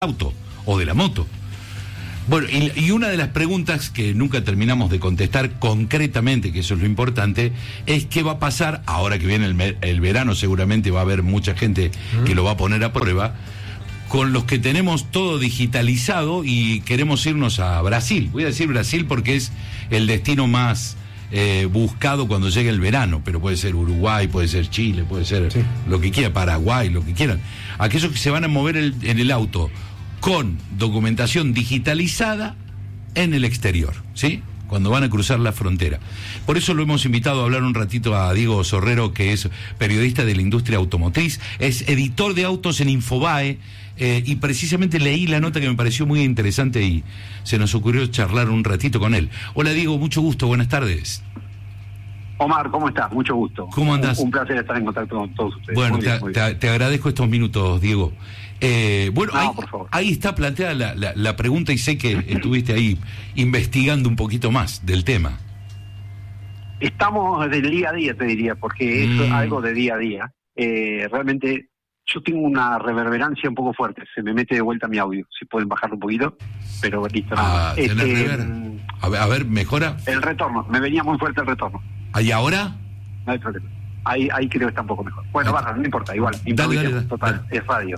auto o de la moto. Bueno, y una de las preguntas que nunca terminamos de contestar concretamente, que eso es lo importante, es qué va a pasar, ahora que viene el verano, seguramente va a haber mucha gente que lo va a poner a prueba, con los que tenemos todo digitalizado y queremos irnos a Brasil. Voy a decir Brasil porque es el destino más buscado cuando llegue el verano, pero puede ser Uruguay, puede ser Chile, puede ser lo que quiera, Paraguay, lo que quieran. Aquellos que se van a mover en el auto con documentación digitalizada en el exterior, ¿sí? Cuando van a cruzar la frontera. Por eso lo hemos invitado a hablar un ratito a Diego Sorrero, que es periodista de la industria automotriz, es editor de autos en Infobae, y precisamente leí la nota que me pareció muy interesante y se nos ocurrió charlar un ratito con él. Hola Diego, mucho gusto, buenas tardes. Omar, ¿cómo estás? Mucho gusto. ¿Cómo andás? Un placer estar en contacto con todos ustedes. Bueno, muy bien. te agradezco estos minutos, Diego. Bueno, no, por favor. Ahí está planteada la pregunta y sé que estuviste ahí investigando un poquito más del tema. Estamos del día a día, te diría, porque es algo de día a día. Realmente yo tengo una reverberancia un poco fuerte, se me mete de vuelta mi audio, si pueden bajarlo un poquito, pero listo. A ver, ¿mejora? El retorno, me venía muy fuerte el retorno. ¿Y ahora? No hay problema. Ahí creo que está un poco mejor. Bueno, baja, no importa, igual. Dale. Total, es radio.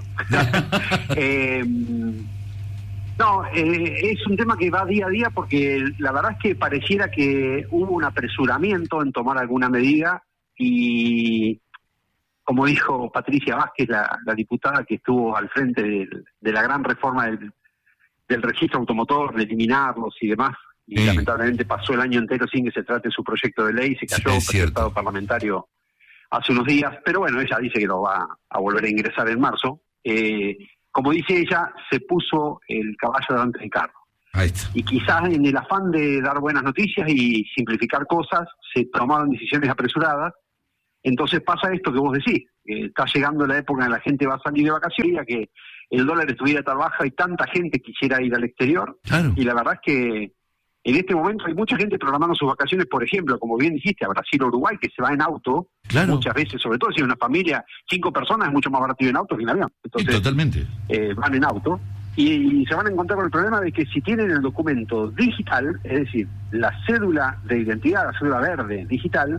Es un tema que va día a día porque la verdad es que pareciera que hubo un apresuramiento en tomar alguna medida y, como dijo Patricia Vázquez, la diputada que estuvo al frente de la gran reforma del registro automotor, de eliminarlos y demás, y lamentablemente pasó el año entero sin que se trate su proyecto de ley, se cayó presentado parlamentario hace unos días, pero bueno, ella dice que lo va a volver a ingresar en marzo. Como dice ella, se puso el caballo delante del carro. Ahí está. Y quizás en el afán de dar buenas noticias y simplificar cosas, se tomaron decisiones apresuradas. Entonces pasa esto que vos decís, está llegando la época en la gente va a salir de vacaciones, ya que el dólar estuviera tan bajo y tanta gente quisiera ir al exterior. Claro. Y la verdad es que en este momento hay mucha gente programando sus vacaciones, por ejemplo, como bien dijiste, a Brasil o Uruguay, que se va en auto, muchas veces, sobre todo si es una familia, 5 personas, es mucho más barato ir en auto que en avión. Entonces, totalmente. Van en auto y se van a encontrar con el problema de que si tienen el documento digital, es decir, la cédula de identidad, la cédula verde digital,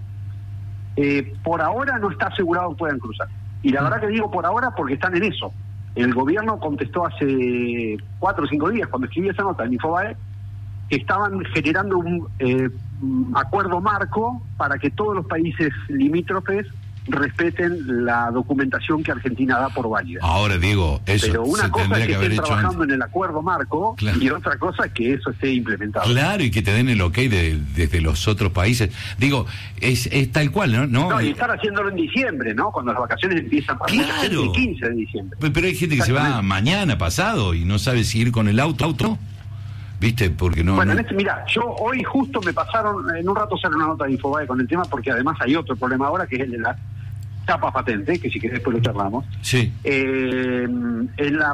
por ahora no está asegurado que puedan cruzar. Y la verdad que digo por ahora porque están en eso. El gobierno contestó hace 4 o 5 días, cuando escribí esa nota en Infobae, que estaban generando un acuerdo marco para que todos los países limítrofes respeten la documentación que Argentina da por válida. Ahora, Diego, eso pero una se cosa tendría es que que haber estén hecho trabajando antes. en el acuerdo marco, Claro. Y otra cosa es que eso esté implementado. Claro, y que te den el ok desde los otros países. Digo, es tal cual, ¿no? No, y estar haciéndolo en diciembre, ¿no? Cuando las vacaciones empiezan para mucha gente el 15 de diciembre. Pero hay gente que se va mañana, pasado, y no sabe si ir con el auto, ¿viste? Porque no... Bueno, no... mira, yo hoy justo me pasaron, en un rato sale una nota de Infobae con el tema, porque además hay otro problema ahora, que es el de la chapa patente, que si querés después lo charlamos. Sí. En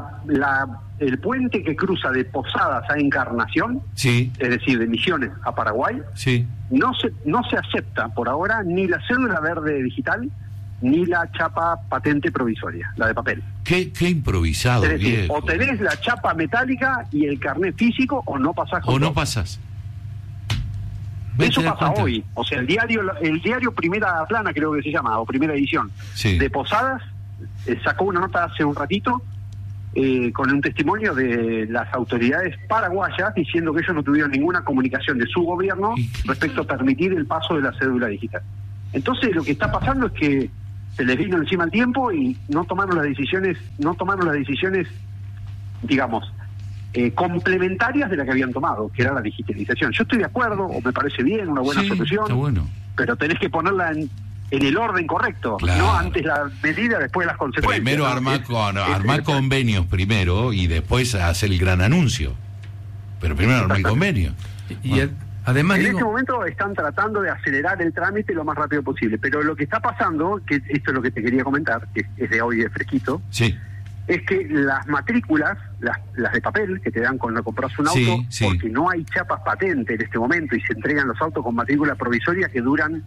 el puente que cruza de Posadas a Encarnación, Sí. es decir, de Misiones a Paraguay, Sí. no se acepta por ahora ni la cédula verde digital, ni la chapa patente provisoria, la de papel. Qué improvisado, Es decir, viejo. o tenés la chapa metálica y el carnet físico, o no pasás con O no todo. pasas. Eso pasa hoy. O sea, el diario Primera Plana, creo que se llama, o Primera Edición, de Posadas, sacó una nota hace un ratito con un testimonio de las autoridades paraguayas diciendo que ellos no tuvieron ninguna comunicación de su gobierno respecto a permitir el paso de la cédula digital. Entonces, lo que está pasando es que se les vino encima el tiempo y no tomaron las decisiones, digamos, complementarias de la que habían tomado, que era la digitalización. Yo estoy de acuerdo, o me parece bien, una buena solución, está bueno. pero tenés que ponerla en el orden correcto, claro. No antes la medida, después las consecuencias. Primero armar convenios primero y después hacer el gran anuncio. Pero primero armar el convenio. Además, en este momento están tratando de acelerar el trámite lo más rápido posible, pero lo que está pasando, que esto es lo que te quería comentar, que es de hoy de fresquito, es que las matrículas, las de papel que te dan cuando compras un auto, porque no hay chapas patente en este momento y se entregan los autos con matrícula provisoria que duran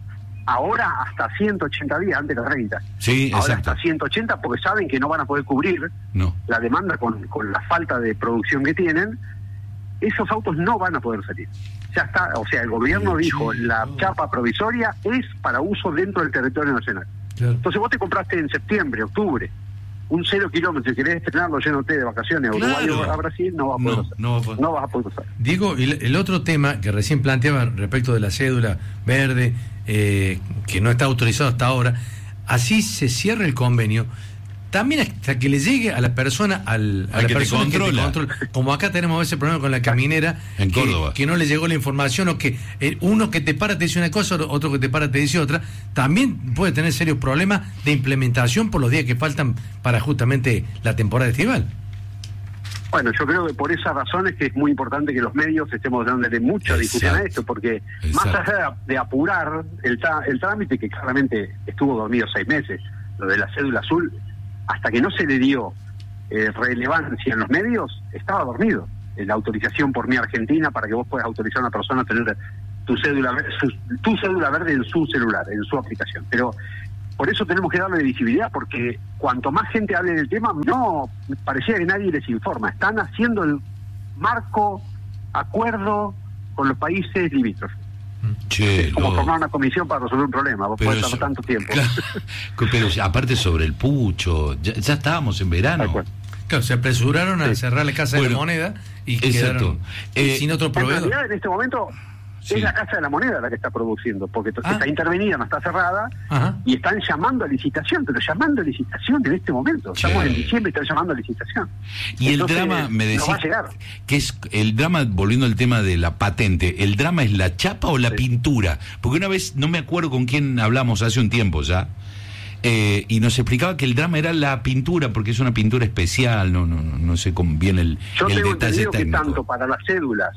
Ahora hasta 180 días, antes de 30. Sí, ahora exacto. hasta 180 porque saben que no van a poder cubrir la demanda con la falta de producción que tienen. Esos autos no van a poder salir. Ya está, o sea, el gobierno dijo, la chapa provisoria es para uso dentro del territorio nacional. Claro. Entonces vos te compraste en septiembre, octubre, un 0 kilómetro y querés estrenarlo yéndote de vacaciones a Uruguay o a Brasil, no vas a poder usar. No vas a poder usar. Diego, el otro tema que recién planteaba respecto de la cédula verde, que no está autorizado hasta ahora, así se cierra el convenio, también hasta que le llegue a la persona, a la persona que te controla. Como acá tenemos ese problema con la caminera, en Córdoba, que no le llegó la información, o que uno que te para te dice una cosa, otro que te para te dice otra, también puede tener serios problemas de implementación por los días que faltan para justamente la temporada estival. Bueno, yo creo que por esas razones que es muy importante que los medios estemos dándole mucha difusión a esto, porque más allá de apurar el trámite, que claramente estuvo dormido 6 meses, lo de la cédula azul, hasta que no se le dio relevancia en los medios, estaba dormido. La autorización por Mi Argentina para que vos puedas autorizar a una persona a tener tu cédula verde en su celular, en su aplicación. Pero por eso tenemos que darle visibilidad, porque cuanto más gente hable del tema, no parecía que nadie les informa. Están haciendo el acuerdo con los países limítrofes. Che, como formar una comisión para resolver un problema, vos podés tardar tanto tiempo. Claro, pero aparte sobre el pucho, ya estábamos en verano. Claro, se apresuraron a cerrar la Casa de la Moneda y quedaron sin otro proveedor. En realidad, en este momento es la Casa de la Moneda la que está produciendo, porque está intervenida, no está cerrada, y están llamando a licitación, pero llamando a licitación en este momento. Estamos en diciembre y están llamando a licitación. Y entonces, el drama, me decís, no va a llegar. que es el drama, volviendo al tema de la patente, ¿el drama es la chapa o la pintura? Porque una vez, no me acuerdo con quién hablamos hace un tiempo ya, y nos explicaba que el drama era la pintura, porque es una pintura especial, no sé cómo viene el detalle técnico. Yo tengo entendido que tanto para las cédulas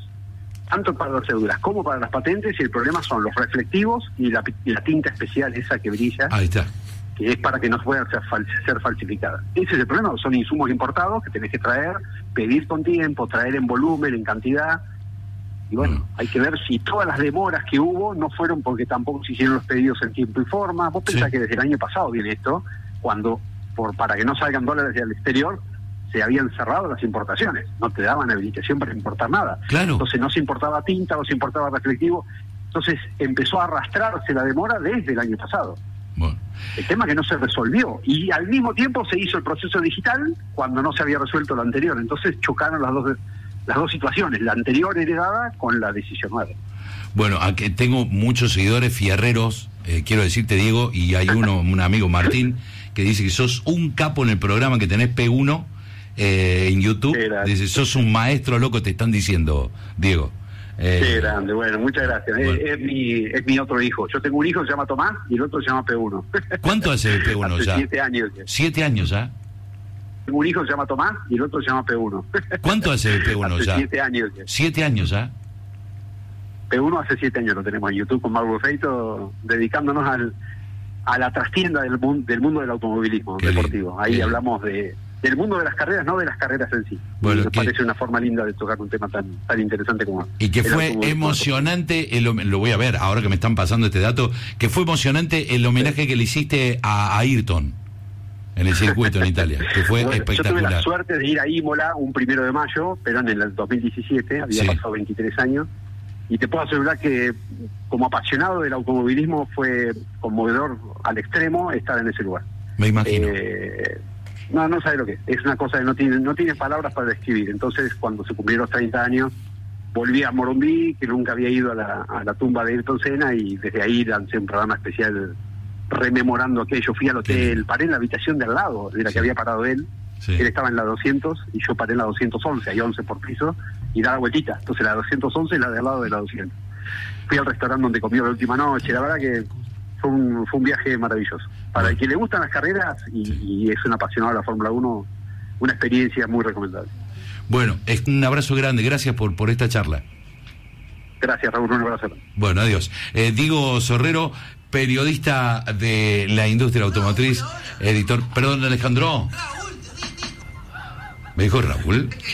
como para las patentes, y el problema son los reflectivos y la tinta especial esa que brilla. Ahí está. Que es para que no pueda ser falsificada. Ese es el problema, son insumos importados que tenés que traer, pedir con tiempo, traer en volumen, en cantidad. Y bueno, hay que ver si todas las demoras que hubo no fueron porque tampoco se hicieron los pedidos en tiempo y forma. Vos pensás que desde el año pasado viene esto, cuando para que no salgan dólares del exterior, se habían cerrado las importaciones, no te daban habilitación para importar nada. Claro. Entonces no se importaba tinta, no se importaba reflectivo. Entonces empezó a arrastrarse la demora desde el año pasado. Bueno. El tema que no se resolvió, y al mismo tiempo se hizo el proceso digital cuando no se había resuelto lo anterior. Entonces chocaron las dos situaciones, la anterior heredada con la decisión nueva. Bueno, aquí tengo muchos seguidores fierreros, quiero decirte, Diego, y hay un amigo, Martín, que dice que sos un capo en el programa, que tenés P1 en YouTube. Dice, sos un maestro, loco, te están diciendo, Diego. Qué grande, bueno, muchas gracias. Bueno. Es mi otro hijo. Yo tengo un hijo que se llama Tomás y el otro se llama P1. ¿Cuánto hace el P1 hace ya? 7 años. 7 años ya. Tengo un hijo que se llama Tomás y el otro se llama P1. ¿Cuánto hace el P1 hace ya? 7 años. 7 años ya. P1 hace 7 años lo tenemos en YouTube con Mauro Feito, dedicándonos a la trastienda del mundo del automovilismo deportivo. Ahí hablamos del mundo de las carreras, no de las carreras en sí. Bueno, me parece una forma linda de tocar un tema tan interesante como y que fue emocionante, lo voy a ver ahora que me están pasando este dato, que fue emocionante el homenaje que le hiciste a Ayrton en el circuito en Italia, que fue espectacular. Yo tuve la suerte de ir a Imola un 1 de mayo, pero en el 2017, había pasado 23 años, y te puedo asegurar que como apasionado del automovilismo fue conmovedor al extremo estar en ese lugar. Me imagino. No sabe lo que es. Es una cosa que no tiene palabras para describir. Entonces, cuando se cumplieron los 30 años, volví a Morumbi, que nunca había ido a la tumba de Ayrton Senna, y desde ahí lancé un programa especial rememorando aquello. Fui al hotel, paré en la habitación de al lado de la que había parado él. Él estaba en la 200 y yo paré en la 211, hay 11 por piso, y da la vueltita. Entonces la 211 es la de al lado de la 200. Fui al restaurante donde comió la última noche. La verdad que fue un viaje maravilloso. Para el que le gustan las carreras y es un apasionado de la Fórmula 1, una experiencia muy recomendable. Bueno, un abrazo grande, gracias por esta charla. Gracias, Raúl, un abrazo. Bueno, adiós. Diego Sorrero, periodista de la industria automotriz, editor. Perdón, Alejandro. ¿Me dijo Raúl?